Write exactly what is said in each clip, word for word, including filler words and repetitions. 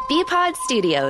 B-Pod Studios.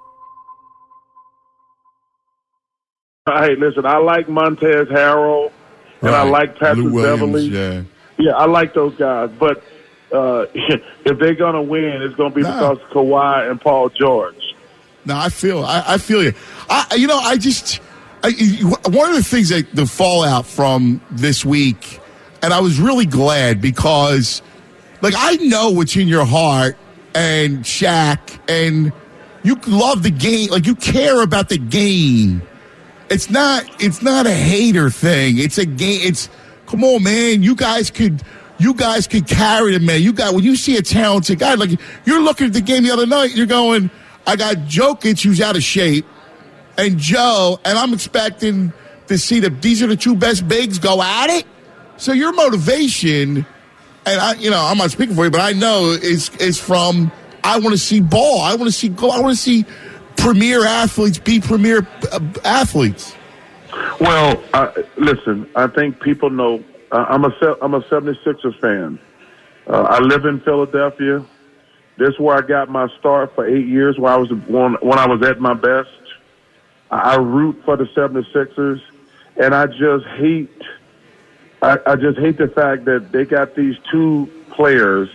Hey, listen, I like Montez Harrell, and right. I like Patrick Lou Williams, Beverly. Yeah. yeah, I like those guys. But uh, if they're going to win, it's going to be Nah. because of Kawhi and Paul George. No, I feel I, I feel you. I, you know, I just I, one of the things that the fallout from this week, and I was really glad because, like, I know what's in your heart, and Shaq, and you love the game, like you care about the game. It's not. It's not a hater thing. It's a game. It's come on, man. You guys could. You guys could carry the man. You got when you see a talented guy, like you're looking at the game the other night. You're going, I got Jokic who's out of shape, and Joe, and I'm expecting to see that these are the two best bigs go at it. So your motivation, and I, you know, I'm not speaking for you, but I know is is from I want to see ball. I want to see go. I want to see premier athletes be premier uh, athletes. Well, uh, listen, I think people know uh, I'm a I'm a seventy-sixers fan. Uh, I live in Philadelphia. This is where I got my start for eight years. Where I was when, when I was at my best. I, I root for the seventy-sixers, and I just hate. I, I just hate the fact that they got these two players.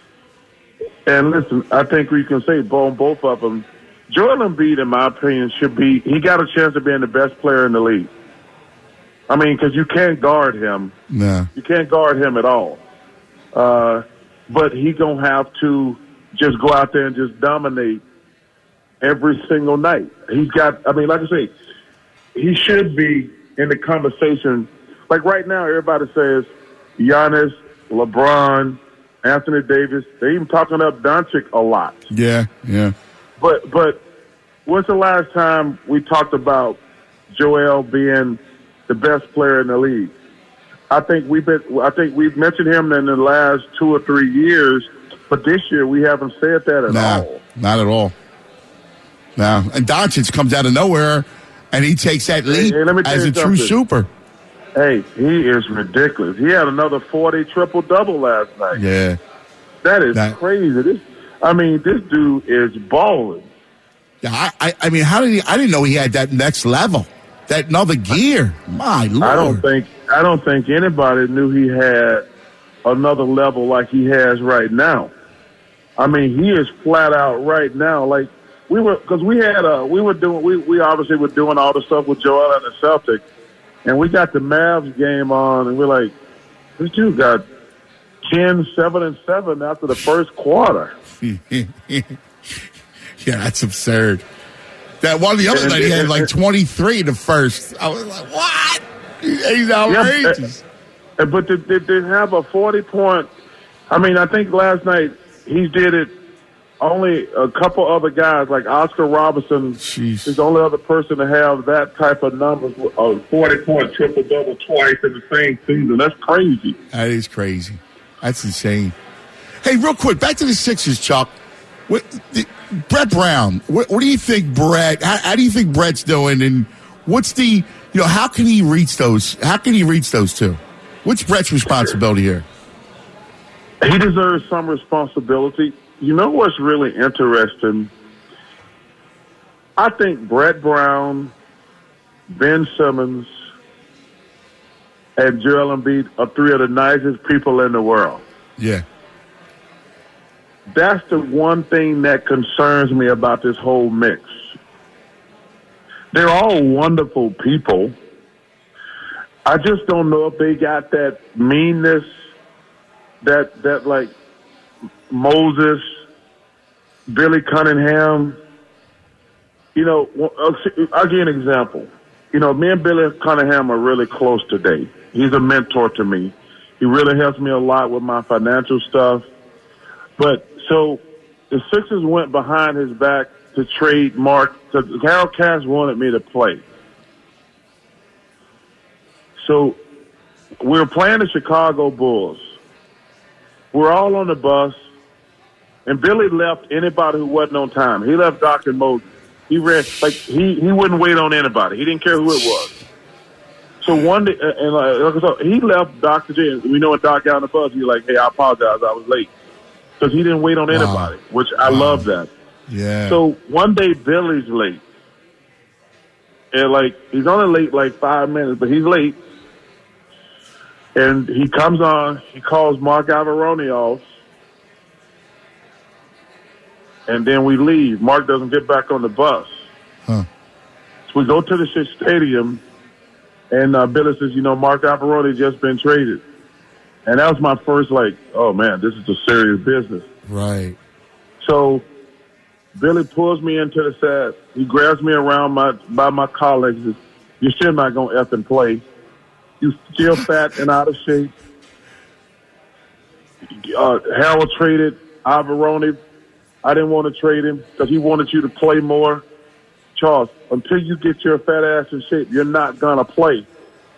And listen, I think we can say both both of them. Joel Embiid, in my opinion, should be, he got a chance of being the best player in the league. I mean, because you can't guard him. No. You can't guard him at all. Uh, but he going to have to just go out there and just dominate every single night. He's got, I mean, like I say, he should be in the conversation. Like right now, everybody says Giannis, LeBron, Anthony Davis. They're even talking up Doncic a lot. Yeah, yeah. But but when's the last time we talked about Joel being the best player in the league? I think we've been. I think we've mentioned him in the last two or three years, but this year we haven't said that at nah, all. Not at all. No, and Doncic comes out of nowhere, and he takes that leap hey, let me tell as you a true something. super. Hey, he is ridiculous. He had another forty triple double last night. Yeah, that is that, crazy. This. I mean, this dude is balling. Yeah, I, I, I mean, how did he? I didn't know he had that next level, that another gear. My Lord! I don't think I don't think anybody knew he had another level like he has right now. I mean, he is flat out right now. Like we were, because we had a, we were doing, we we obviously were doing all the stuff with Joel and the Celtics, and we got the Mavs game on, and we're like, this dude got ten, seven, and seven after the first quarter. Yeah, that's absurd. That one the other and, night he had and, like twenty-three in the first. I was like, what? He's outrageous. Yeah, but to, to, to have a forty point, I mean, I think last night he did it. Only a couple other guys, like Oscar Robertson, Jeez. is the only other person to have that type of numbers, a forty point triple double twice in the same season. That's crazy. That is crazy. That's insane. Hey, real quick, back to the Sixers, Chuck. What, the, Brett Brown, what, what do you think, Brett? How, how do you think Brett's doing? And what's the, you know, how can he reach those? How can he reach those two? What's Brett's responsibility here? He deserves some responsibility. You know what's really interesting? I think Brett Brown, Ben Simmons, and Joel Embiid are three of the nicest people in the world. Yeah. That's the one thing that concerns me about this whole mix. They're all wonderful people. I just don't know if they got that meanness, that that like Moses, Billy Cunningham. You know, I'll give you an example. You know, me and Billy Cunningham are really close today. He's a mentor to me. He really helps me a lot with my financial stuff. But so the Sixers went behind his back to trade Mark, because Harold Cash wanted me to play. So we were playing the Chicago Bulls. We're all on the bus, and Billy left anybody who wasn't on time. He left Doctor Moses. He read, like he, he wouldn't wait on anybody. He didn't care who it was. So one day, and like, so he left Doctor J. We know when Doc got on the bus, he's like, "Hey, I apologize, I was late," because he didn't wait on anybody, wow. which I wow. love that. Yeah. So one day Billy's late. And, like, he's only late like five minutes, but he's late. And he comes on, he calls Mark Alvarone off. And then we leave. Mark doesn't get back on the bus. Huh. So we go to the Shea Stadium, and uh, Billy says, you know, Mark Alvarone just been traded. And that was my first, like, oh, man, this is a serious business. Right. So Billy pulls me into the set. He grabs me around my by my collar and says, you're still not going to F and play. You still fat and out of shape. Uh, Harold traded Alvarone. I didn't want to trade him because he wanted you to play more. Charles, until you get your fat ass in shape, you're not going to play.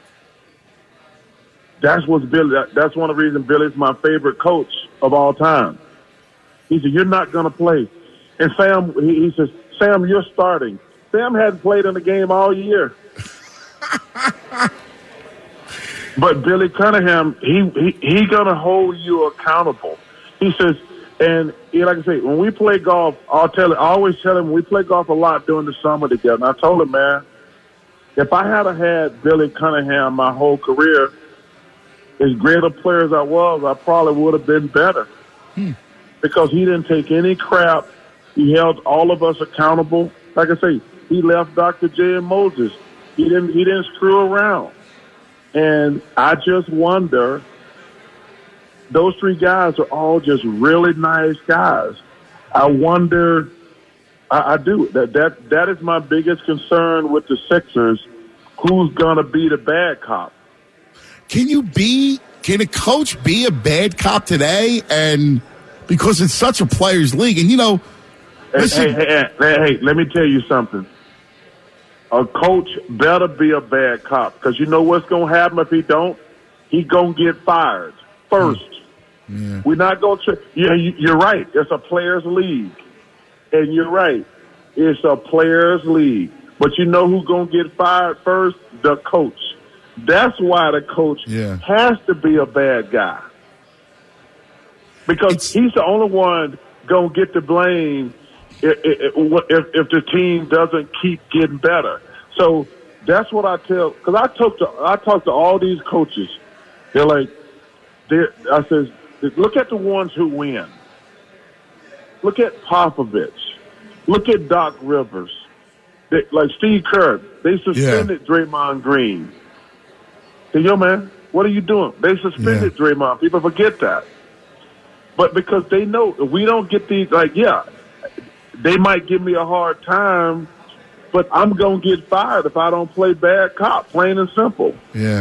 That's what's Billy. That's one of the reasons Billy's my favorite coach of all time. He said, you're not going to play. And Sam, he, he says, Sam, you're starting. Sam hadn't played in the game all year. But Billy Cunningham, he he, he going to hold you accountable. He says, and he, like I say, when we play golf, I'll tell I always tell him we play golf a lot during the summer together. And I told him, man, if I had had Billy Cunningham my whole career, as great a player as I was, I probably would have been better. Hmm. Because he didn't take any crap. He held all of us accountable. Like I say, he left Doctor J and Moses. He didn't he didn't screw around. And I just wonder, those three guys are all just really nice guys. I wonder, I, I do, that, that that is my biggest concern with the Sixers, who's going to be the bad cop. Can you be, can a coach be a bad cop today? And because it's such a player's league. And, you know, listen. Hey, hey, hey, hey, hey, let me tell you something. A coach better be a bad cop, because you know what's going to happen if he don't? He going to get fired first. Yeah. We're not going to – yeah, you're right. It's a player's league. And you're right. It's a player's league. But you know who's going to get fired first? The coach. That's why the coach yeah. has to be a bad guy. Because it's, he's the only one going to get the blame if, if, if the team doesn't keep getting better. So that's what I tell, because I talk to I talk to all these coaches. They're like, they're, I says, look at the ones who win. Look at Popovich. Look at Doc Rivers. They, like Steve Kerr, they suspended yeah. Draymond Green. Say, yo, man, what are you doing? They suspended yeah. Draymond. People forget that. But because they know if we don't get these, like, yeah, they might give me a hard time, but I'm going to get fired if I don't play bad cop, plain and simple. Yeah.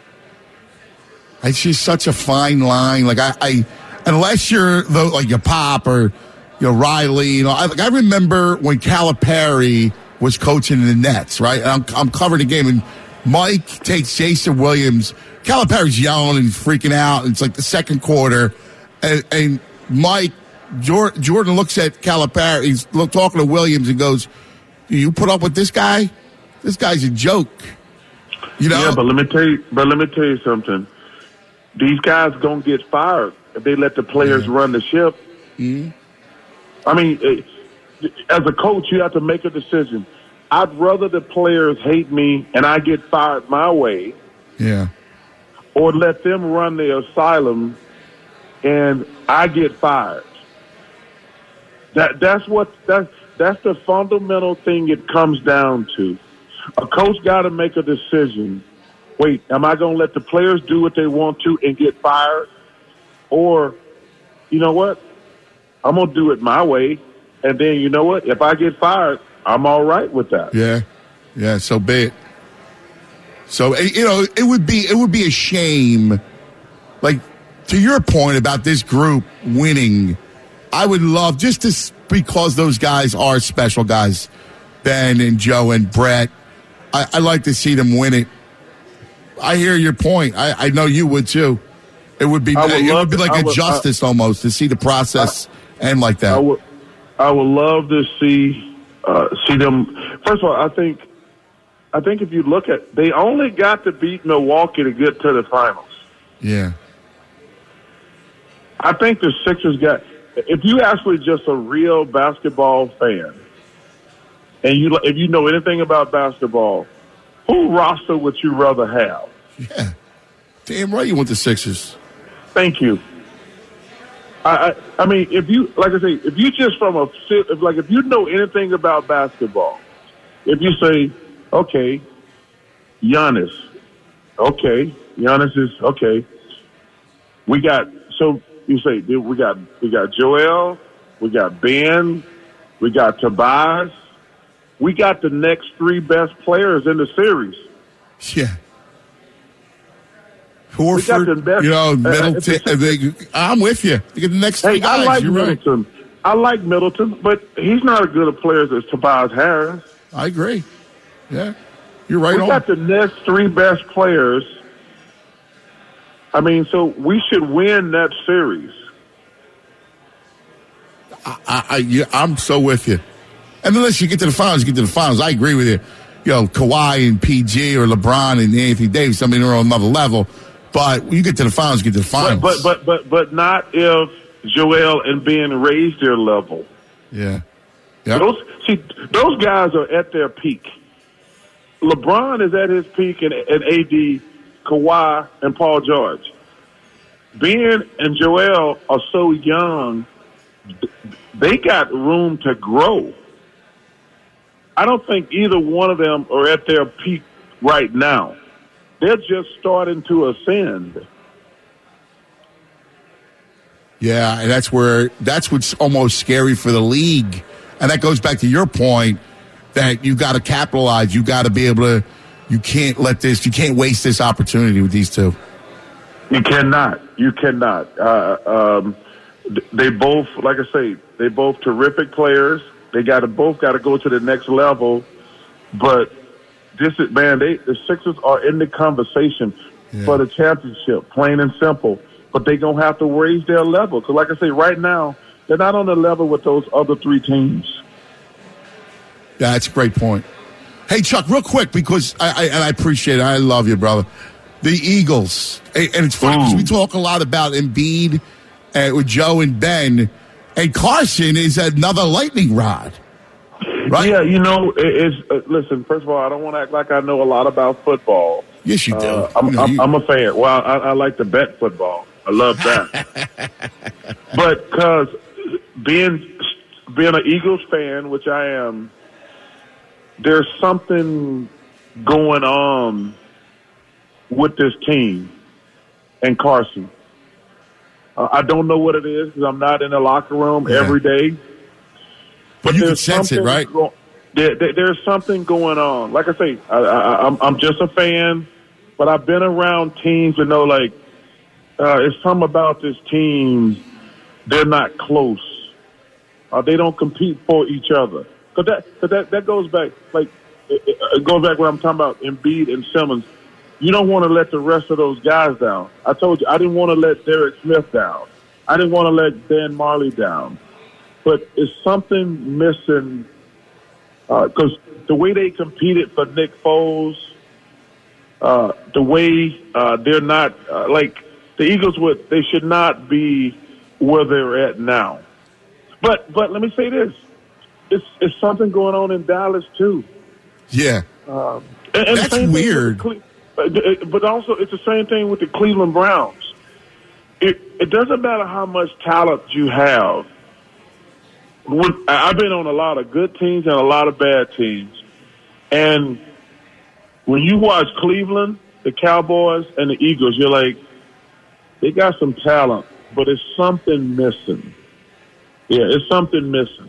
It's just such a fine line. Like, I, I unless you're, the, like, your Pop or, you know, Riley, you know, I, like, I remember when Calipari was coaching the Nets, right? And I'm, I'm covering the game, and Mike takes Jason Williams. Calipari's yelling and freaking out. It's like the second quarter. And, and Mike, Jordan looks at Calipari. He's talking to Williams and goes, do you put up with this guy? This guy's a joke. You know? Yeah, but let me tell you, but let me tell you something. These guys going to get fired if they let the players yeah. run the ship. Mm-hmm. I mean, as a coach, you have to make a decision. I'd rather the players hate me and I get fired my way. Yeah. Or let them run the asylum and I get fired. That that's what that's that's the fundamental thing it comes down to. A coach got to make a decision. Wait, am I going to let the players do what they want to and get fired? Or, you know what? I'm going to do it my way. And then, you know what? If I get fired, I'm all right with that. Yeah. Yeah, so be it. So, you know, it would be it would be a shame. Like, to your point about this group winning, I would love, just to, because those guys are special guys, Ben and Joe and Brett, I, I'd like to see them win it. I hear your point. I, I know you would too. It would be would it would be like to, a would, justice I, almost to see the process I, end like that. I would, I would love to see uh, see them. First of all, I think I think if you look at, they only got to beat Milwaukee to get to the finals. Yeah. I think the Sixers got if you actually just a real basketball fan, and you if you know anything about basketball, who roster would you rather have? Yeah, damn right you want the Sixers. Thank you. I, I, I mean, if you like I say, if you just from a if, like if you know anything about basketball, if you say, okay, Giannis, okay, Giannis is okay. We got so you say we got we got Joel, we got Ben, we got Tobias, we got the next three best players in the series. Yeah. Horford, best, you know, Middleton. Uh, they, I'm with you. You get the next three hey, guys. I like You're Middleton. Right. I like Middleton, but he's not as good a player as Tobias Harris. I agree. Yeah, you're right. We on. got the next three best players. I mean, so we should win that series. I, I, yeah, I'm so with you. And unless you get to the finals, you get to the finals. I agree with you. You know, Kawhi and P G or LeBron and Anthony Davis. I mean, they're on another level. But when you get to the finals, you get to the finals. But but but but, but not if Joel and Ben raise their level. Yeah. Yep. Those see those guys are at their peak. LeBron is at his peak, and, and A D, Kawhi, and Paul George. Ben and Joel are so young; they got room to grow. I don't think either one of them are at their peak right now. They're just starting to ascend. Yeah, and that's where that's what's almost scary for the league. And that goes back to your point that you got to capitalize. You got to be able to. You can't let this. You can't waste this opportunity with these two. You cannot. You cannot. Uh, um, they both, like I say, they both terrific players. They got to both got to go to the next level. But this is man. They the Sixers are in the conversation yeah. for the championship, plain and simple. But they're going to have to raise their level. Because like I say, right now, they're not on the level with those other three teams. Yeah, that's a great point. Hey, Chuck, real quick, because I, I and I appreciate it. I love you, brother. The Eagles. And it's funny because we talk a lot about Embiid uh, with Joe and Ben. And Carson is another lightning rod. Right? Yeah, you know, it, it's, uh, listen, first of all, I don't want to act like I know a lot about football. Yes, you do. Uh, I'm, you know, I'm, you... I'm a fan. Well, I, I like to bet football. I love that. But because being being an Eagles fan, which I am, there's something going on with this team and Carson. Uh, I don't know what it is because I'm not in the locker room yeah. every day. But, but you can sense it, right? Go, there, there, there's something going on. Like I say, I, I, I'm, I'm just a fan, but I've been around teams to know, like, uh, it's something about this team. They're not close. Uh, they don't compete for each other. Cause that, cause that, that goes back, like, it, it goes back when I'm talking about Embiid and Simmons. You don't want to let the rest of those guys down. I told you, I didn't want to let Derek Smith down. I didn't want to let Dan Marley down. But it's something missing because uh, the way they competed for Nick Foles, uh, the way uh, they're not, uh, like, the Eagles would, they should not be where they're at now. But but let me say this. It's, it's something going on in Dallas, too. Yeah. Um, and, and That's weird. Cle- but also, it's the same thing with the Cleveland Browns. It, it doesn't matter how much talent you have. When, I've been on a lot of good teams and a lot of bad teams. And when you watch Cleveland, the Cowboys, and the Eagles, you're like, they got some talent, but it's something missing. Yeah, it's something missing.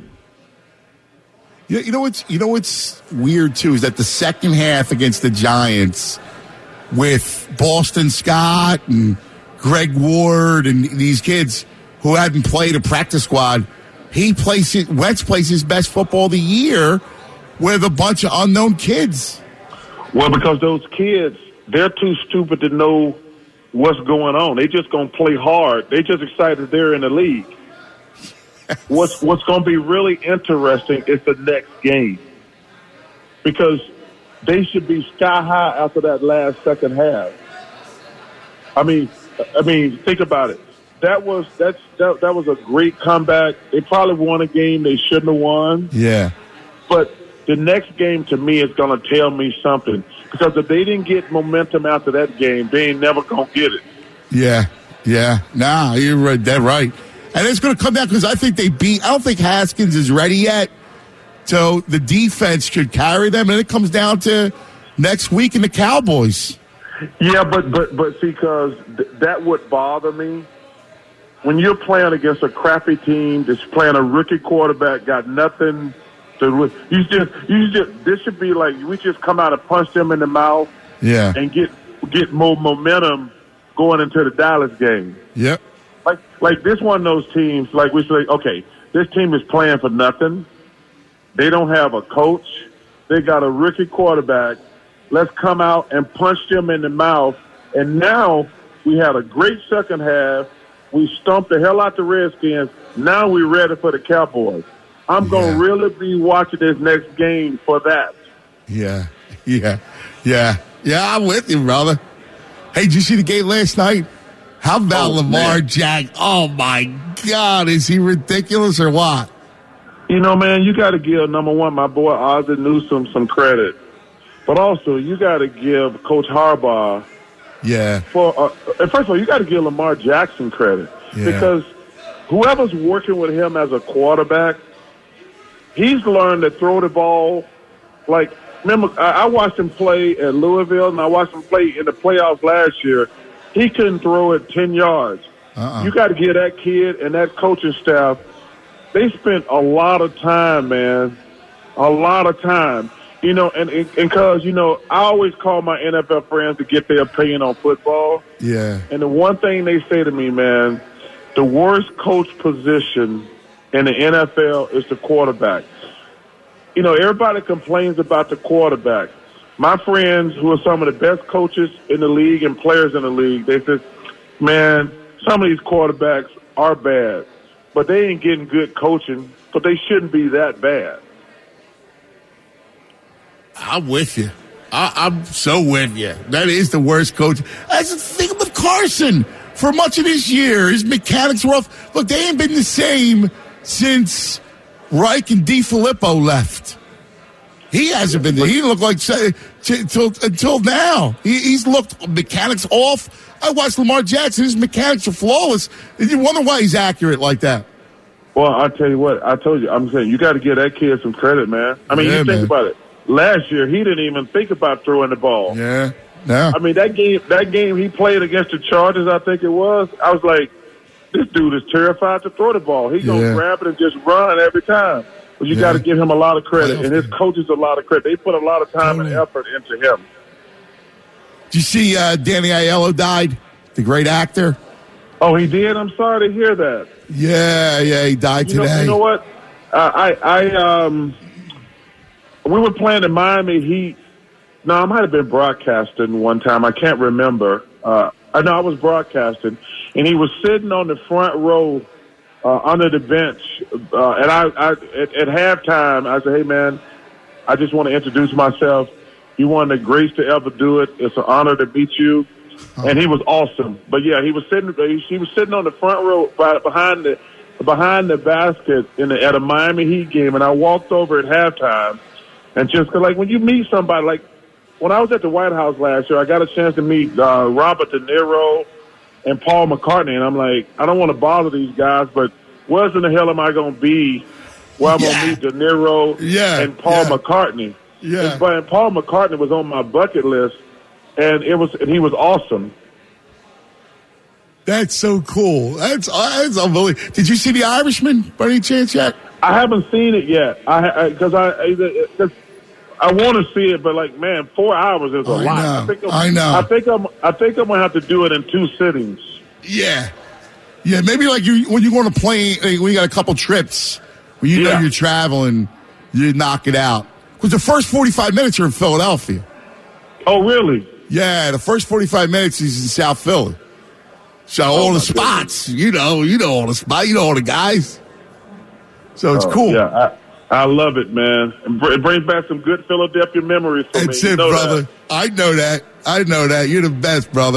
You, you know what's you know what's weird too is that the second half against the Giants with Boston Scott and Greg Ward and these kids who hadn't played a practice squad, he plays it, Wentz plays his best football of the year with a bunch of unknown kids. Well, because those kids, they're too stupid to know what's going on. They just gonna play hard. They just excited they're in the league. What's what's going to be really interesting is the next game because they should be sky high after that last second half. I mean, I mean, think about it. that was that's that, that was a great comeback. They probably won a game they shouldn't have won. Yeah. But the next game to me is going to tell me something, because if they didn't get momentum after that game, they ain't never going to get it. Yeah, yeah. Nah, you're right, dead right. And it's going to come down because I think they beat. I don't think Haskins is ready yet. So the defense should carry them, and it comes down to next week in the Cowboys. Yeah, but but but see, because th- that would bother me. When you're playing against a crappy team that's playing a rookie quarterback, got nothing to you just you just this should be like we just come out and punch them in the mouth, yeah, and get get more momentum going into the Dallas game. Yep. Like like this one of those teams, like we say, okay, this team is playing for nothing. They don't have a coach. They got a rookie quarterback. Let's come out and punch them in the mouth. And now we had a great second half. We stumped the hell out the Redskins. Now we're ready for the Cowboys. I'm going to yeah. really be watching this next game for that. Yeah, yeah, yeah. Yeah, I'm with you, brother. Hey, did you see the game last night? How about Oh, Lamar man. Jackson? Oh, my God. Is he ridiculous or what? You know, man, you got to give, number one, my boy Ozzie Newsome some credit. But also, you got to give Coach Harbaugh Yeah. for, uh, and first of all, you got to give Lamar Jackson credit. Yeah. Because whoever's working with him as a quarterback, he's learned to throw the ball. Like, remember, I, I watched him play at Louisville, and I watched him play in the playoffs last year. He couldn't throw it ten yards. Uh-uh. You got to give that kid and that coaching staff, they spent a lot of time, man, a lot of time. You know, and because, you know, I always call my N F L friends to get their opinion on football. Yeah. And the one thing they say to me, man, the worst coach position in the N F L is the quarterback. You know, everybody complains about the quarterback. My friends, who are some of the best coaches in the league and players in the league, they say, man, some of these quarterbacks are bad, but they ain't getting good coaching, but they shouldn't be that bad. I'm with you. I, I'm so with you. That is the worst coach. That's the thing with Carson. For much of this year, his mechanics were off. Look, they ain't been the same since Reich and DiFilippo left. He hasn't been there. He looked like t- t- till, until now. He, he's looked mechanics off. I watched Lamar Jackson. His mechanics are flawless. And you wonder why he's accurate like that. Well, I'll tell you what. I told you. I'm saying you got to give that kid some credit, man. I mean, Yeah, you think man. about it. Last year, he didn't even think about throwing the ball. Yeah. No. I mean, that game that game he played against the Chargers, I think it was, I was like, this dude is terrified to throw the ball. He's going to Yeah. grab it and just run every time. But you Yeah. got to give him a lot of credit, Playoff and his game. coaches a lot of credit. They put a lot of time Totally. and effort into him. Did you see uh, Danny Aiello died? The great actor? Oh, he did? I'm sorry to hear that. Yeah, yeah, he died You know, today. you know what? Uh, I, I, um, we were playing the Miami Heat. No, I might have been broadcasting one time. I can't remember. Uh, I know I was broadcasting, and he was sitting on the front row uh, under the bench. Uh, and I, I at, at halftime, I said, "Hey, man, I just want to introduce myself. You're one of the greats to ever do it. It's an honor to meet you." And he was awesome. But yeah, he was sitting. He was sitting on the front row by, behind the behind the basket in the, at a Miami Heat game, and I walked over at halftime, and just 'cause, like when you meet somebody, like when I was at the White House last year, I got a chance to meet uh, Robert De Niro and Paul McCartney, and I'm like, I don't want to bother these guys, but where in the hell am I going to be where I'm Yeah. going to meet De Niro Yeah, and Paul yeah. McCartney? Yeah. And, but and Paul McCartney was on my bucket list. And it was, and he was awesome. That's so cool. That's that's unbelievable. Did you see The Irishman by any chance yet? I haven't seen it yet. I because I I, I, I want to see it, but like, man, four hours is a I lot. know. I, think I'm, I know. I think I'm. I think I'm gonna have to do it in two sittings. Yeah, yeah. Maybe like you when you go on a plane, like, when you got a couple trips, when you know Yeah. you're traveling, you knock it out. Because the first forty-five minutes are in Philadelphia. Oh, really? Yeah, the first forty-five minutes is in South Philly. So all my the spots, you know, you know all the spots, you know all the guys. So it's Oh, cool. Yeah, I, I love it, man. It brings back some good Philadelphia memories for That's me. it, You know brother. that. I know that. I know that. You're the best, brother.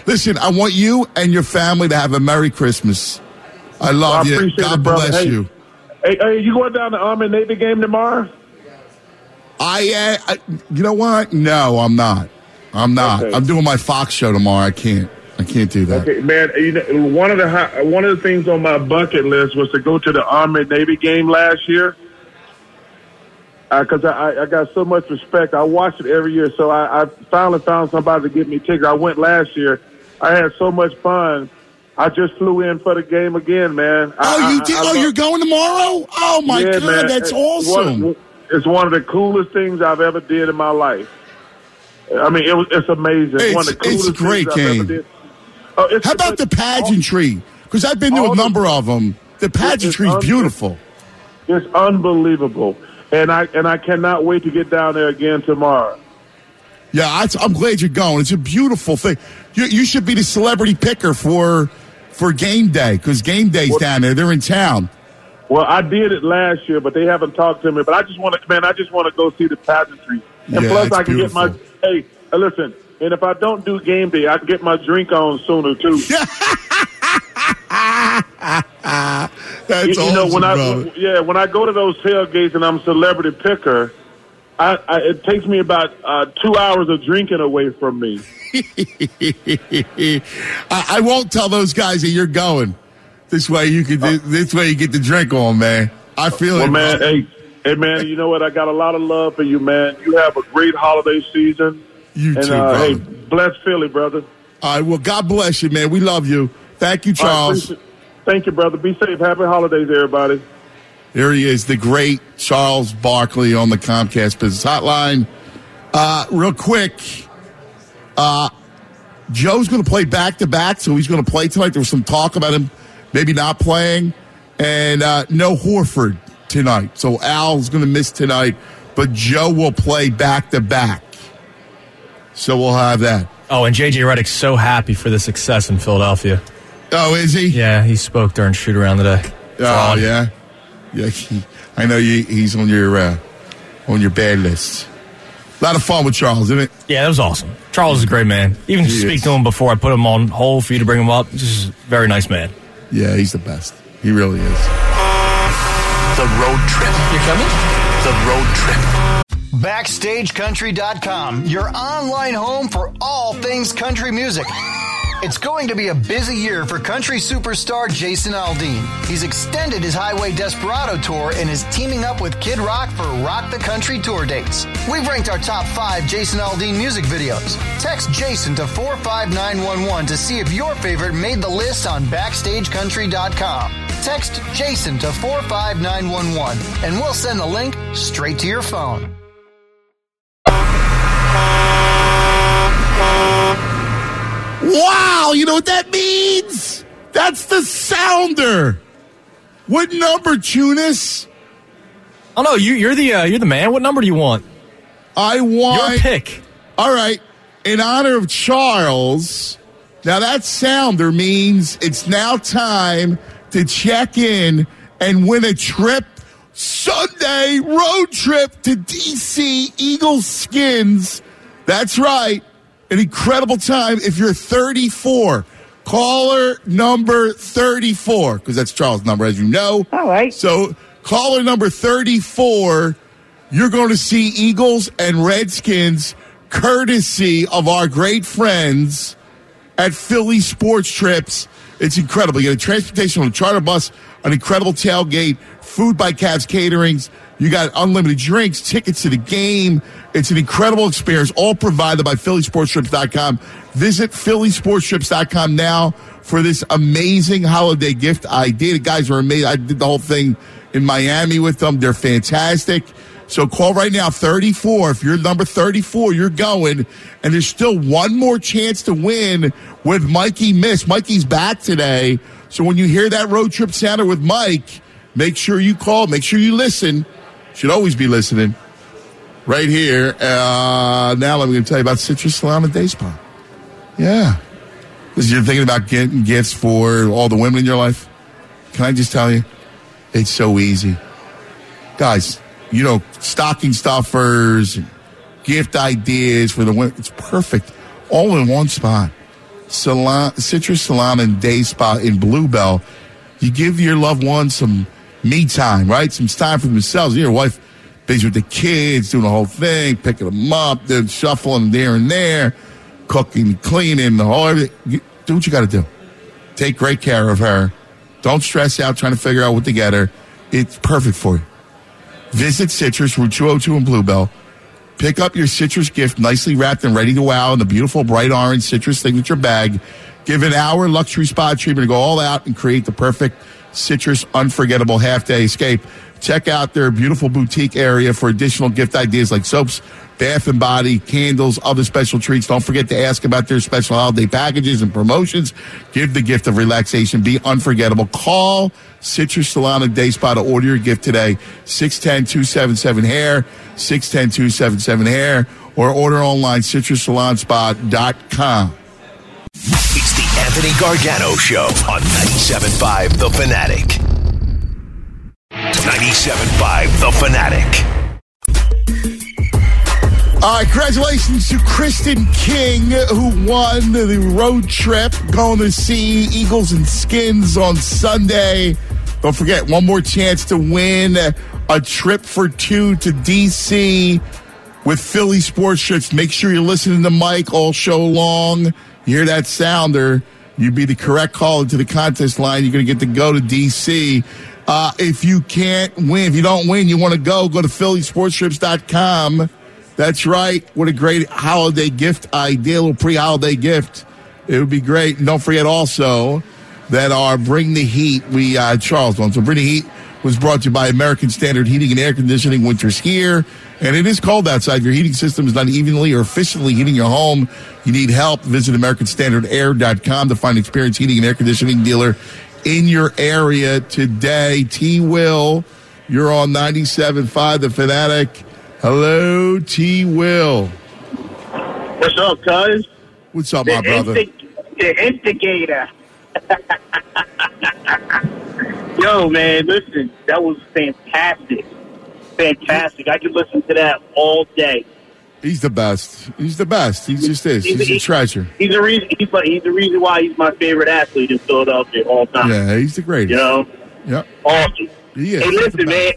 Listen, I want you and your family to have a Merry Christmas. I love well, I you. God it, bless hey, you. Hey, hey, you going down to the Army Navy game tomorrow? I, uh, I, you know what? No, I'm not. I'm not. Okay. I'm doing my Fox show tomorrow. I can't. I can't do that. Okay, man. You know, one of the high, one of the things on my bucket list was to go to the Army Navy game last year. Because uh, I, I got so much respect. I watch it every year, so I, I finally found somebody to get me tickets. I went last year. I had so much fun. I just flew in for the game again, man. Oh, I, you I, did? I, oh, I you're going tomorrow? Oh my yeah, God, man. that's It's awesome! One, it's one of the coolest things I've ever did in my life. I mean, it was it's amazing. It's, one of the coolest it's a great things game. I've ever did. Oh, it's, How about the pageantry? Because I've been to all a number the, of them. The pageantry is un- beautiful. It's unbelievable, and I and I cannot wait to get down there again tomorrow. Yeah, I, I'm glad you're going. It's a beautiful thing. You, you should be the celebrity picker for for game day because game day's well, down there. They're in town. Well, I did it last year, but they haven't talked to me. But I just want to, man, I just want to go see the pageantry, and Yeah, plus it's I can beautiful. get my. Hey, listen, and if I don't do game day, I can get my drink on sooner too. That's you, awesome, you know, when brother. I yeah, when I go to those tailgates and I'm celebrity picker, I, I, it takes me about uh, two hours of drinking away from me. I, I won't tell those guys that you're going. This way you can. Uh, this way you get the drink on, man. I feel well, it, man. bro. Hey, hey, man. You know what? I got a lot of love for you, man. You have a great holiday season. You and, too, uh, brother. Hey, bless Philly, brother. All right. Well, God bless you, man. We love you. Thank you, Charles. Right, thank you, brother. Be safe. Happy holidays, everybody. There he is, the great Charles Barkley on the Comcast Business Hotline. Uh, real quick, uh, Joe's going to play back-to-back, so he's going to play tonight. There was some talk about him maybe not playing. And uh, no Horford tonight. So Al's going to miss tonight, but Joe will play back-to-back. So we'll have that. Oh, and J J Redick's so happy for the success in Philadelphia. Oh, is he? Yeah, he spoke during shoot-around today. Oh, yeah? Yeah, he, I know you, he's on your uh, on your bad list. A lot of fun with Charles, isn't it? Yeah, that was awesome. Charles is a great man. Even to He speak is. to him before I put him on hold for you to bring him up, just a very nice man. Yeah, he's the best. He really is. The road trip. You coming? The road trip. Backstage Country dot com, your online home for all things country music. It's going to be a busy year for country superstar Jason Aldean. He's extended his Highway Desperado tour and is teaming up with Kid Rock for Rock the Country tour dates. We've ranked our top five Jason Aldean music videos. Text Jason to four five nine one one to see if your favorite made the list on Backstage Country dot com. Text Jason to four five nine one one and we'll send the link straight to your phone. Wow, you know what that means? That's the sounder. What number, Tunis? Oh no, you, you're the uh, you're the man. What number do you want? I want Your pick. All right, in honor of Charles. Now that sounder means it's now time to check in and win a trip, Sunday road trip to D C Eagles Skins. That's right. An incredible time if you're thirty-four. Caller number thirty-four, because that's Charles' number, as you know. All right. So caller number thirty-four, you're going to see Eagles and Redskins courtesy of our great friends at Philly Sports Trips. It's incredible. You get a transportation on a charter bus, an incredible tailgate, food by Cavs Caterings. You got unlimited drinks, tickets to the game. It's an incredible experience, all provided by Philly Sports Trips dot com. Visit Philly Sports Trips dot com now for this amazing holiday gift idea. The guys are amazing. I did the whole thing in Miami with them. They're fantastic. So call right now, thirty-four. If you're number thirty-four, you're going. And there's still one more chance to win with Mikey Miss. Mikey's back today. So when you hear that road trip sounder with Mike, make sure you call. Make sure you listen. Should always be listening. Right here. Uh, now I'm going to tell you about Citrus Salon and Day Spa. Yeah. Because you're thinking about getting gifts for all the women in your life. Can I just tell you? It's so easy. Guys, you know, stocking stuffers, and gift ideas for the women. It's perfect. All in one spot. salon, citrus salon and day spa in Bluebell. You give your loved ones some me time, right? Some time for themselves. Your wife busy with the kids, doing the whole thing, picking them up, then shuffling there and there, cooking, cleaning, the whole everything. You, do what you got to do. Take great care of her. Don't stress out trying to figure out what to get her. It's perfect for you. Visit Citrus, Route two oh two in Bluebell. Pick up your Citrus gift, nicely wrapped and ready to wow in the beautiful bright orange Citrus signature bag. Give an hour luxury spa treatment to go all out and create the perfect Citrus unforgettable half-day escape. Check out their beautiful boutique area for additional gift ideas like soaps, bath and body, candles, other special treats. Don't forget to ask about their special holiday packages and promotions. Give the gift of relaxation. Be unforgettable. Call Citrus Salon and Day Spa to order your gift today. six one zero, two seven seven, hair, six one zero, two seven seven, hair, or order online, citrus salon spa dot com. It's the Anthony Gargano Show on ninety-seven point five The Fanatic. ninety-seven point five The Fanatic. All right, congratulations to Kristen King, who won the road trip going to see Eagles and Skins on Sunday. Don't forget, one more chance to win a trip for two to D C with Philly Sports Trips. Make sure you're listening to Mike all show long. You hear that sounder, you'd be the correct caller to the contest line. You're going to get to go to D C. Uh, if you can't win, if you don't win, you want to go, go to philly sports trips dot com. That's right. What a great holiday gift idea, a little pre-holiday gift. It would be great. And don't forget also that our Bring the Heat, we, uh, Charles won. So Bring the Heat was brought to you by American Standard Heating and Air Conditioning. Winter's here, and it is cold outside. Your heating system is not evenly or efficiently heating your home. You need help. Visit american standard air dot com to find an experienced heating and air conditioning dealer in your area today. T. Will, you're on ninety-seven point five The Fanatic. Hello, T. Will. What's up, cuz? What's up, the my brother? Instig- the instigator. Yo, man, listen, that was fantastic. Fantastic. I could listen to that all day. He's the best. He's the best. He just is. He's, he's a treasure. He's the reason. He's, like, he's the reason why he's my favorite athlete in Philadelphia all time. Yeah, he's the greatest. You know. Yep. Awesome. He is. Hey, He's listen, man.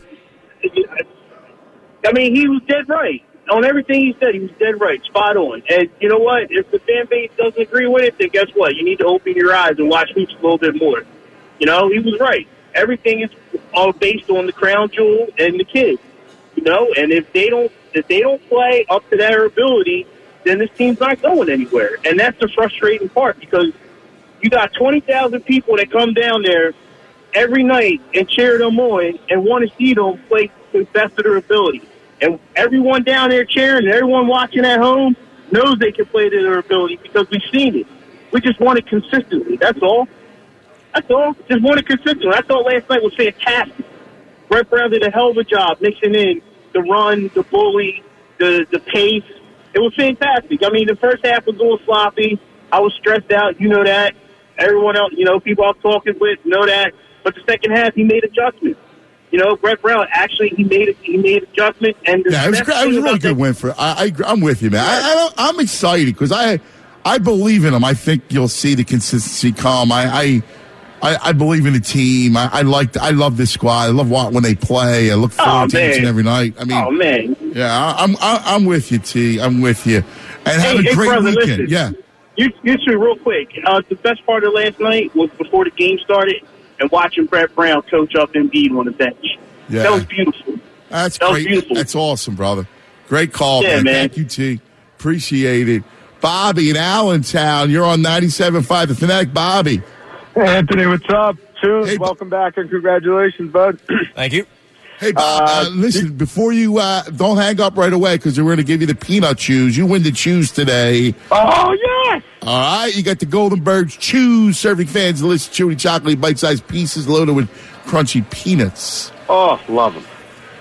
I mean, he was dead right on everything he said. He was dead right, spot on. And you know what? If the fan base doesn't agree with it, then guess what? You need to open your eyes and watch hoops a little bit more. You know, he was right. Everything is all based on the crown jewel and the kids. You know, and if they don't, if they don't play up to their ability, then this team's not going anywhere. And that's the frustrating part, because you got twenty thousand people that come down there every night and cheer them on and want to see them play to the best of their ability. And everyone down there cheering and everyone watching at home knows they can play to their ability because we've seen it. We just want it consistently. That's all. That's all. Just want it consistently. I thought last night was fantastic. Brett Brown did a hell of a job mixing in the run, the bully, the, the pace. It was fantastic. I mean, the first half was a little sloppy. I was stressed out. You know that. Everyone else, you know, people I'm talking with know that. But the second half, he made adjustments. You know, Brett Brown actually he made he made adjustments, and yeah, it was, great. It was a really good win for. I, I I'm with you, man. I, I don't, I'm excited because I I believe in him. I think you'll see the consistency come. I I, I, I believe in the team. I, I like I love this squad. I love when they play. I look forward oh, to each and every night. I mean, oh man, yeah, I'm I, I'm with you, T. I'm with you, and hey, have a hey, great brother, weekend. Listen, yeah, you you two real quick. Uh, the best part of last night was before the game started and watching Brett Brown coach up Embiid on the bench. Yeah. That was beautiful. That's that great. Was beautiful. That's awesome, brother. Great call, yeah, man. man. Thank you, T. Appreciate it. Bobby in Allentown, you're on ninety-seven point five The Fanatic. Bobby. Hey, Anthony, what's up? Tunes, hey, welcome back and congratulations, bud. Thank you. Hey, Bob, uh, uh, listen, before you, uh, don't hang up right away because we're going to give you the peanut chews. You win the chews today. Oh, yes! All right, you got the Golden Birds chews, serving fans delicious chewy chocolate bite-sized pieces loaded with crunchy peanuts. Oh, love them.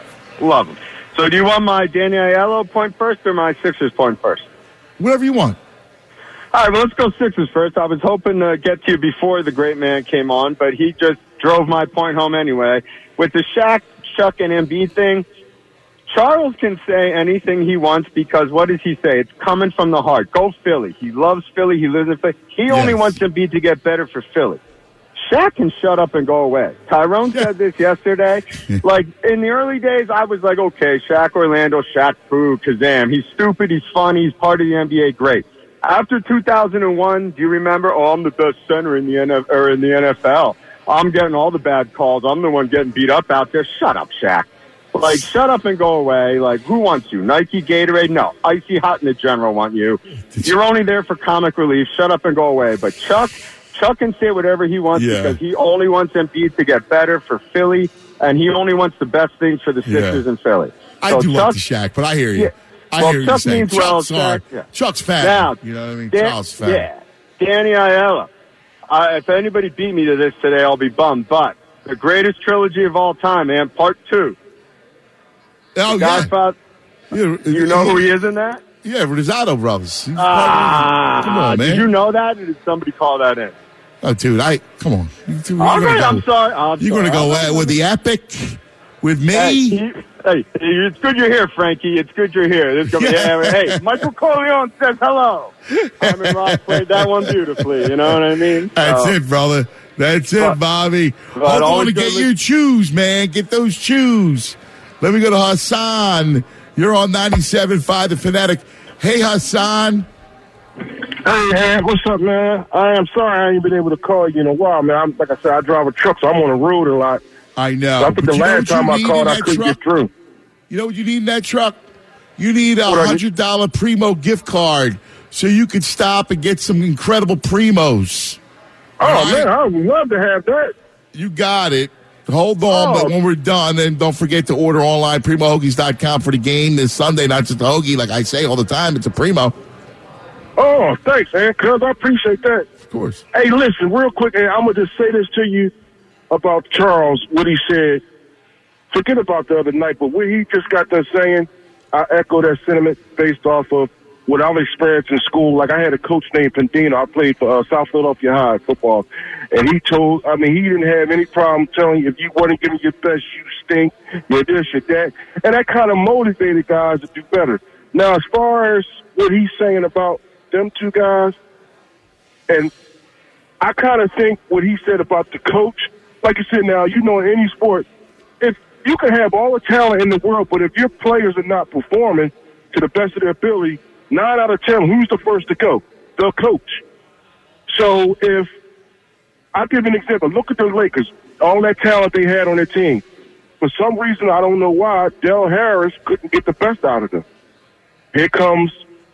Love them. So do you want my Danny Aiello point first or my Sixers point first? Whatever you want. All right, well, let's go Sixers first. I was hoping to get to you before the great man came on, but he just drove my point home anyway. With the Shaq, Chuck, and Embiid thing, Charles can say anything he wants because what does he say? It's coming from the heart. Go Philly. He loves Philly. He lives in Philly. He yes. only wants Embiid to get better for Philly. Shaq can shut up and go away. Tyrone said this yesterday. Like, in the early days, I was like, okay, Shaq Orlando, Shaq Fu, Kazam. He's stupid. He's funny. He's part of the N B A. Great. After two thousand one, do you remember? Oh, I'm the best center in the N F L, or in the N F L. I'm getting all the bad calls. I'm the one getting beat up out there. Shut up, Shaq. Like, shut up and go away. Like, who wants you? Nike, Gatorade? No. Icy Hot and the General want you. You're only there for comic relief. Shut up and go away. But Chuck, Chuck can say whatever he wants yeah. because he only wants Embiid to get better for Philly, and he only wants the best things for the Sixers yeah. in Philly. I so do Chuck, love the Shaq, but I hear you. Yeah. I well, hear Chuck you means saying. well, Chuck's, Chuck, yeah. Chuck's fat. Now, you know what I mean? Dan, Charles fat. Yeah. Danny Aiello. Uh, if anybody beat me to this today, I'll be bummed. But the greatest trilogy of all time, man, part two. Oh, the Godfather. Yeah. You know who he is in that? Yeah, Rosado Brothers. Ah, come on, man. Did you know that, or did somebody call that in? Oh, dude, I come on. You, All right, I'm sorry. I'm you're going to go uh, with the epic with me? Hey, he, hey, it's good you're here, Frankie. It's good you're here. This gonna be, yeah. Hey, Michael Corleone says hello. Armin Ross played that one beautifully. You know what I mean? That's so, it, brother. That's it, but, Bobby. But I want to get your shoes, man. Get those shoes. Let me go to Hassan. You're on ninety-seven point five, The Fanatic. Hey, Hassan. Hey, man, what's up, man? I am sorry I ain't been able to call you in a while, man. I'm, like I said, I drive a truck, so I'm on the road a lot. I know. So I think the last time I called, I couldn't truck? get through. You know what you need in that truck? You need a one hundred dollars Primo gift card so you could stop and get some incredible Primos. Oh, right? man, I would love to have that. You got it. Hold on, oh. but when we're done, then don't forget to order online, primo hoagies dot com for the game this Sunday. Not just a hoagie, like I say all the time, it's a Primo. Oh, thanks, man, cuz I appreciate that. Of course. Hey, listen, real quick, hey, I'm going to just say this to you about Charles, what he said. Forget about the other night, but what he just got done saying, I echo that sentiment based off of what I've experienced in school. Like, I had a coach named Pendino. I played for uh, South Philadelphia High football. And he told, I mean, he didn't have any problem telling you if you weren't giving your best, you stink, you're this, you're that. And that kind of motivated guys to do better. Now, as far as what he's saying about them two guys, and I kind of think what he said about the coach, like you said now, you know, in any sport, if you can have all the talent in the world, but if your players are not performing to the best of their ability, nine out of ten, who's the first to go? The coach. So if, I'll give you an example. Look at the Lakers, all that talent they had on their team. For some reason, I don't know why, Del Harris couldn't get the best out of them. Here comes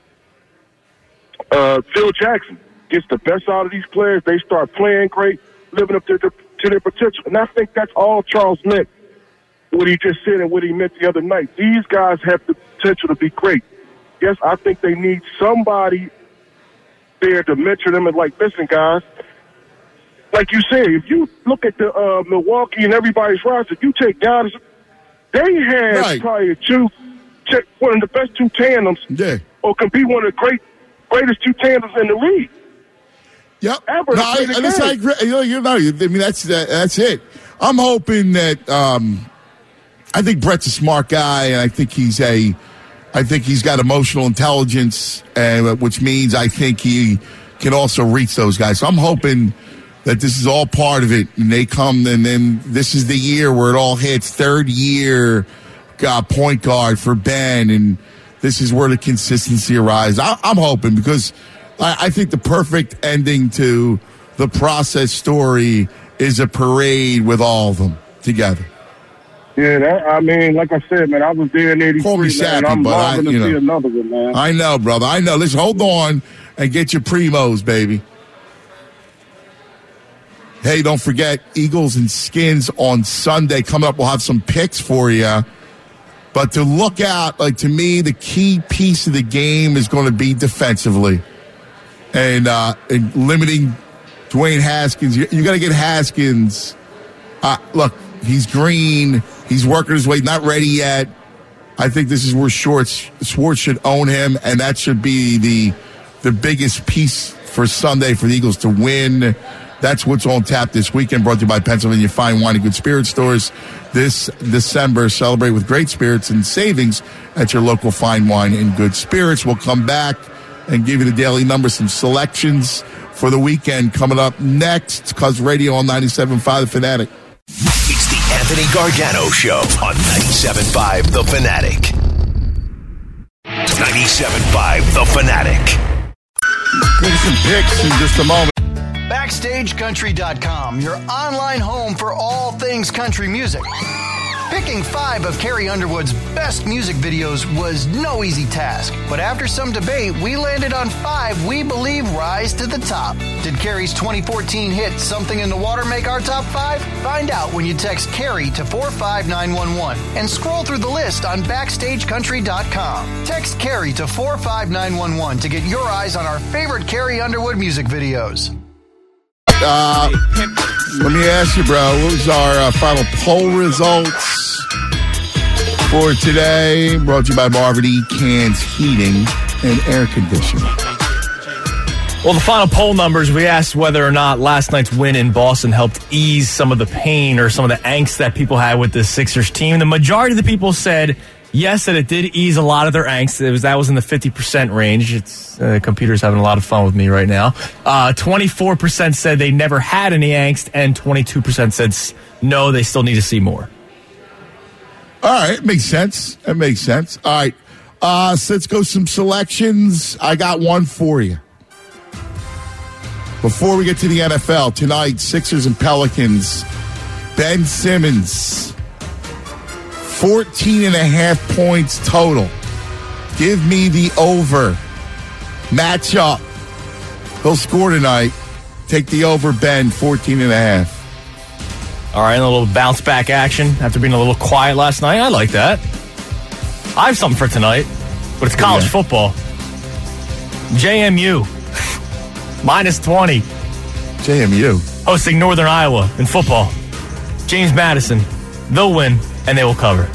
uh, Phil Jackson. Gets the best out of these players. They start playing great, living up to, the, to their potential. And I think that's all Charles meant, what he just said and what he meant the other night. These guys have the potential to be great. Yes, I think they need somebody there to mentor them and like, listen, guys, like you said, if you look at the uh, Milwaukee and everybody's roster, you take guys, they had right. probably two, one of the best two tandems, yeah. or can be one of the great, greatest two tandems in the league. Yep. Ever no, I, I, listen, I agree. You know, you know, I mean, that's that, that's it. I'm hoping that um, I think Brett's a smart guy, and I think he's a, I think he's got emotional intelligence, uh, which means I think he can also reach those guys. So I'm hoping that this is all part of it, and they come, and then this is the year where it all hits. Third year uh, point guard for Ben, and this is where the consistency arises. I, I'm hoping because I, I think the perfect ending to the process story is a parade with all of them together. Yeah, that, I mean, like I said, man, I was there in eighty-three, Call me sappy, man, I'm but I, to you know, see another one, man. I know, brother. I know. Listen, hold on and get your Primos, baby. Hey, don't forget, Eagles and Skins on Sunday. Coming up, we'll have some picks for you. But to look out, like, to me, the key piece of the game is going to be defensively. And, uh, and limiting Dwayne Haskins. You, you got to get Haskins. Uh, look, he's green. He's working his way, not ready yet. I think this is where Schwartz, Schwartz should own him, and that should be the the biggest piece for Sunday for the Eagles to win That's what's on tap this weekend, brought to you by Pennsylvania Fine Wine and Good Spirits stores. This December, celebrate with great spirits and savings at your local Fine Wine and Good Spirits. We'll come back and give you the daily numbers, some selections for the weekend coming up next. Cuz Radio on ninety-seven point five The Fanatic. It's the Anthony Gargano Show on ninety-seven point five The Fanatic. ninety-seven point five The Fanatic. Give us some picks in just a moment. Backstage Country dot com, your online home for all things country music. Picking five of Carrie Underwood's best music videos was no easy task, but after some debate, we landed on five we believe rise to the top. Did Carrie's twenty fourteen hit Something in the Water make our top five? Find out when you text Carrie to four five nine one one and scroll through the list on Backstage Country dot com. Text Carrie to four five nine one one to get your eyes on our favorite Carrie Underwood music videos. Uh, let me ask you, bro, what was our uh, final poll results for today? Brought to you by Marvin E. Cans Heating and Air Conditioning. Well, the final poll numbers, we asked whether or not last night's win in Boston helped ease some of the pain or some of the angst that people had with the Sixers team. The majority of the people said yes, that it did ease a lot of their angst. It was that was in the fifty percent range. It's uh, computer's having a lot of fun with me right now. Uh, twenty-four percent said they never had any angst, and twenty-two percent said no, they still need to see more. All right, makes sense. That makes sense. All right, uh, so let's go some selections. I got one for you. Before we get to the N F L, tonight, Sixers and Pelicans. Ben Simmons, fourteen and a half points total. Give me the over. Match up. He'll score tonight. Take the over, Ben, fourteen and a half. All right, a little bounce back action after being a little quiet last night. I like that. I have something for tonight, but it's college yeah. football. J M U, minus twenty. J M U. Hosting Northern Iowa in football. James Madison. They'll win, and they will cover.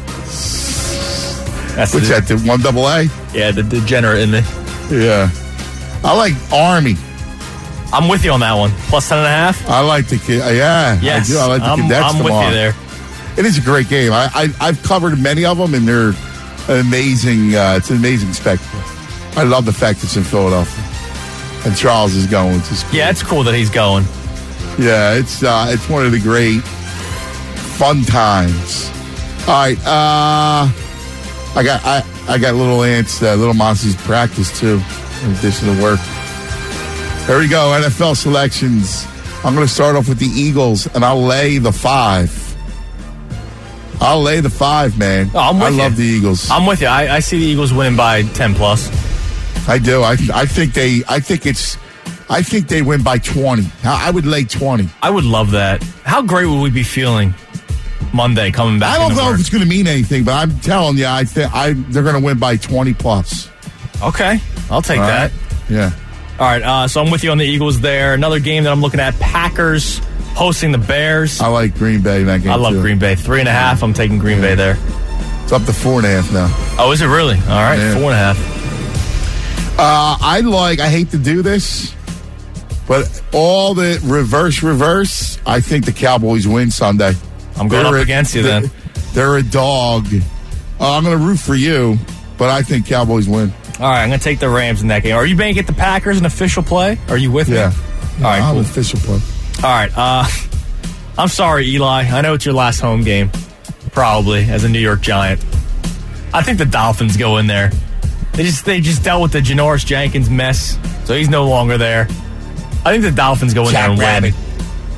That's What's the, that, the one double A? Yeah, the degenerate in the... Yeah. I like Army. I'm with you on that one. Plus ten and a half? I like the kid. Yeah. Yes. I do. I like the I'm, cadets I'm tomorrow. with you there. It is a great game. I, I, I've covered many of them, and they're amazing. Uh, it's an amazing spectacle. I love the fact it's in Philadelphia. And Charles is going. It's just cool. Yeah, it's cool that he's going. Yeah, it's uh, it's one of the great fun times. All right, uh, I got I, I got little ants, uh, little monsters practice too, in addition to work. Here we go, N F L selections. I'm going to start off with the Eagles, and I'll lay the five. I'll lay the five, man. Oh, I'm with I you. love the Eagles. I'm with you. I, I see the Eagles winning by ten plus. I do. I I think they. I think it's. I think they win by twenty. I would lay twenty. I would love that. How great would we be feeling Monday coming back? I don't know work? if it's going to mean anything, but I'm telling you, I think I they're going to win by twenty plus. Okay, I'll take All that. Right. Yeah. All right. Uh, so I'm with you on the Eagles there. Another game that I'm looking at: Packers hosting the Bears. I like Green Bay in that game. I love too. Green Bay. Three and a half. I'm taking Green yeah. Bay there. It's up to four and a half now. Oh, is it really? All right, yeah. four and a half. Uh, I like. I hate to do this, but all the reverse, reverse. I think the Cowboys win Sunday. I'm going they're up a, against you then. They're a dog. Uh, I'm going to root for you, but I think Cowboys win. All right, I'm going to take the Rams in that game. Are you making the Packers an official play? Are you with yeah. me? Yeah. All right, I'm cool. official play. All right. Uh, I'm sorry, Eli. I know it's your last home game, probably as a New York Giant. I think the Dolphins go in there. They just they just dealt with the Janoris Jenkins mess, so he's no longer there. I think the Dolphins go in Jack there and Rabbit. win.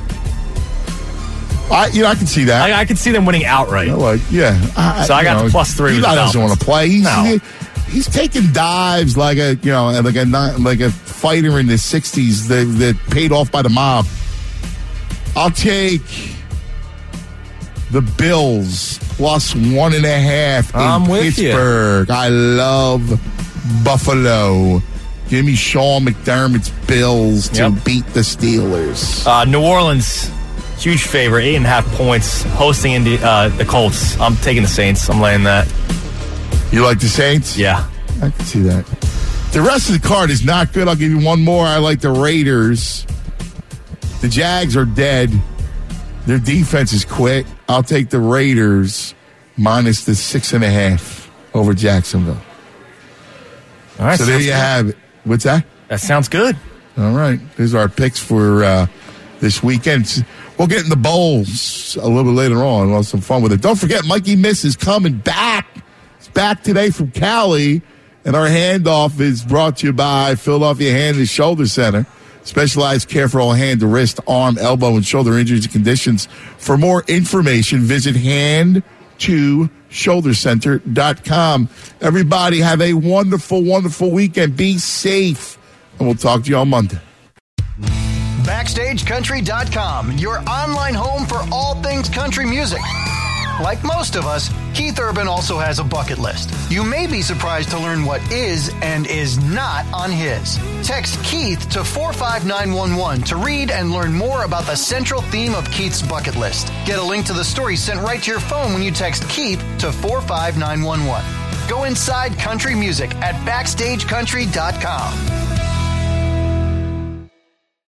I you know I can see that. I, I can see them winning outright. You know, like, yeah. I, so I got know, the plus three. Eli with the doesn't want to play. He's, no. he, he's taking dives like a you know like a like a fighter in the sixties that, that paid off by the mob. I'll take the Bills plus one and a half in I'm with Pittsburgh. You. I love Buffalo. Give me Sean McDermott's Bills to yep. beat the Steelers. Uh, New Orleans, huge favorite, eight and a half points, hosting Indi- uh, the Colts. I'm taking the Saints. I'm laying that. You like the Saints? Yeah. I can see that. The rest of the card is not good. I'll give you one more. I like the Raiders The Jags are dead. Their defense is quit. I'll take the Raiders minus the six and a half over Jacksonville. All right, so there you good. have it. What's that? That sounds good. All right. These are our picks for uh, this weekend. We'll get in the bowls a little bit later on. We'll have some fun with it. Don't forget, Mikey Miss is coming back. He's back today from Cali. And our handoff is brought to you by Philadelphia Hand and Shoulder Center. Specialized care for all hand, wrist, arm, elbow, and shoulder injuries and conditions. For more information, visit hand to shoulder center dot com. Everybody have a wonderful, wonderful weekend. Be safe. And we'll talk to you on Monday. Backstage Country dot com, your online home for all things country music. Like most of us, Keith Urban also has a bucket list. You may be surprised to learn what is and is not on his. Text Keith to four five nine one one to read and learn more about the central theme of Keith's bucket list. Get a link to the story sent right to your phone when you text Keith to four five nine one one. Go inside country music at backstage country dot com.